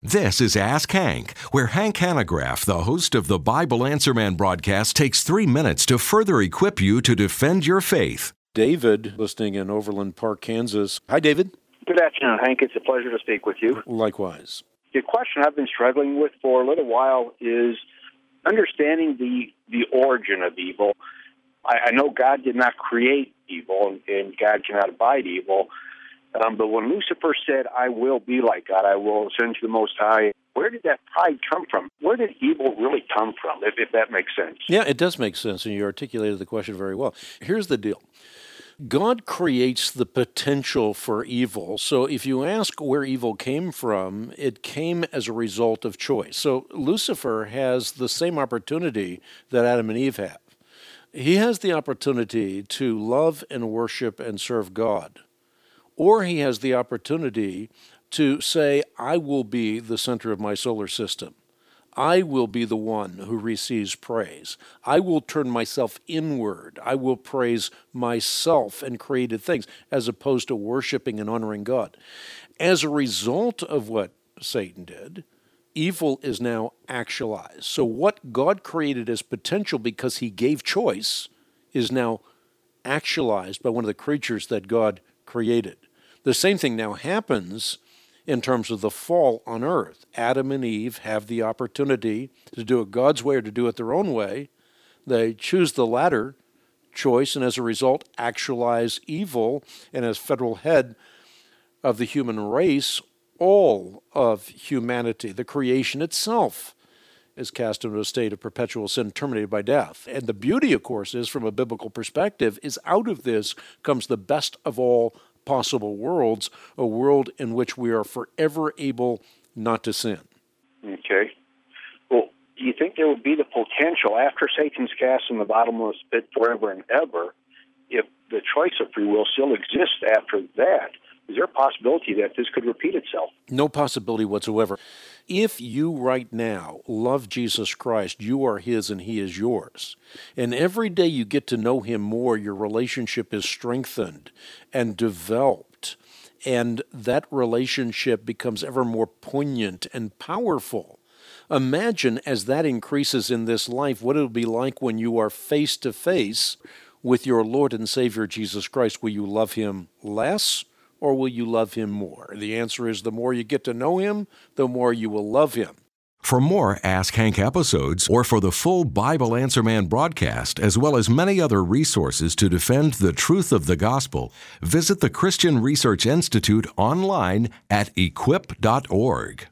This is Ask Hank, where Hank Hanegraaff, the host of the Bible Answer Man broadcast, takes 3 minutes to further equip you to defend your faith. David, listening in Overland Park, Kansas. Hi, David. Good afternoon, Hank. It's a pleasure to speak with you. Likewise. The question I've been struggling with for a little while is understanding the origin of evil. I know God did not create evil, and God cannot abide evil. But when Lucifer said, I will be like God, I will ascend to the Most High, where did that pride come from? Where did evil really come from, if that makes sense? Yeah, it does make sense, and you articulated the question very well. Here's the deal. God creates the potential for evil. So if you ask where evil came from, it came as a result of choice. So Lucifer has the same opportunity that Adam and Eve have. He has the opportunity to love and worship and serve God. Or he has the opportunity to say, I will be the center of my solar system. I will be the one who receives praise. I will turn myself inward. I will praise myself and created things, as opposed to worshiping and honoring God. As a result of what Satan did, evil is now actualized. So what God created as potential because he gave choice is now actualized by one of the creatures that God created. The same thing now happens in terms of the fall on earth. Adam and Eve have the opportunity to do it God's way or to do it their own way. They choose the latter choice and as a result actualize evil. And as federal head of the human race, all of humanity, the creation itself, is cast into a state of perpetual sin terminated by death. And the beauty, of course, is from a biblical perspective, is out of this comes the best of all possible worlds, a world in which we are forever able not to sin. Okay. Well, do you think there would be the potential, after Satan's cast in the bottomless pit forever and ever, if the choice of free will still exists after that, is there a possibility that this could repeat itself? No possibility whatsoever. If you right now love Jesus Christ, you are his and he is yours. And every day you get to know him more, your relationship is strengthened and developed. And that relationship becomes ever more poignant and powerful. Imagine as that increases in this life, what it'll be like when you are face to face with your Lord and Savior Jesus Christ. Will you love him less? Or will you love him more? The answer is the more you get to know him, the more you will love him. For more Ask Hank episodes, or for the full Bible Answer Man broadcast, as well as many other resources to defend the truth of the gospel, visit the Christian Research Institute online at equip.org.